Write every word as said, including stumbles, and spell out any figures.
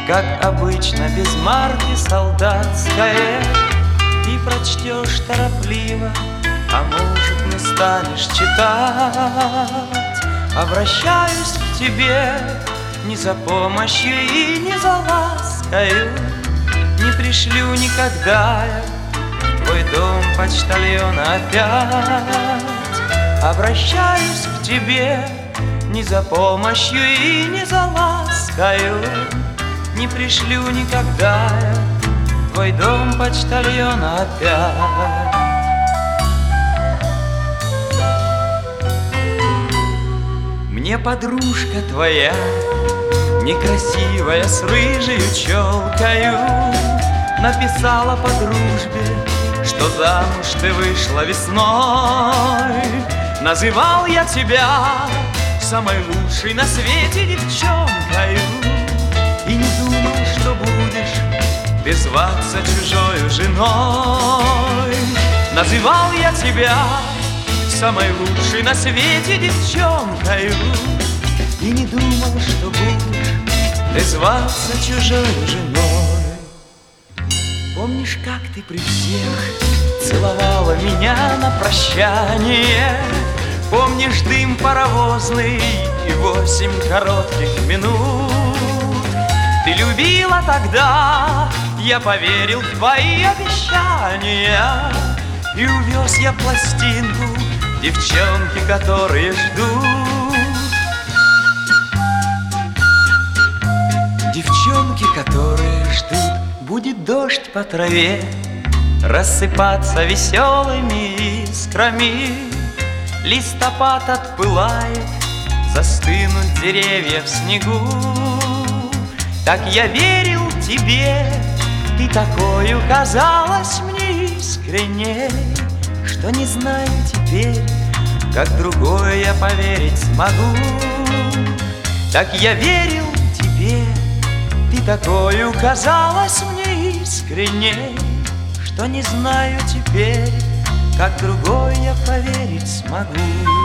как обычно, без марки солдатская. Ты прочтешь торопливо, а может, не станешь читать. Обращаюсь к тебе не за помощью и не за ласкою. Не пришлю никогда я в твой дом почтальона опять. Обращаюсь к тебе не за помощью и не за ласкою. Не пришлю никогда я в твой дом почтальона опять. Мне подружка твоя, некрасивая, с рыжею челкою, написала по дружбе, что замуж ты вышла весной. Называл я тебя самой лучшей на свете девчонкою и не думал, что будешь ты зваться чужою женой. Называл я тебя самой лучшей на свете девчонкою и не думал, что будешь ты зваться чужой женой. Помнишь, как ты при всех целовала меня на прощание? Помнишь дым паровозный и восемь коротких минут? Ты любила тогда, я поверил в твои обещания, и увез я пластинку девчонки, которые ждут. Девчонки, которые ждут. Будет дождь по траве рассыпаться веселыми искрами. Листопад отпылает, застынут деревья в снегу. Так я верил тебе, ты такою казалась мне искренней, что не знаю теперь, как другое я поверить смогу. Так я верил тебе, ты такою казалась мне искренней, что не знаю теперь, как другой я поверить смогу.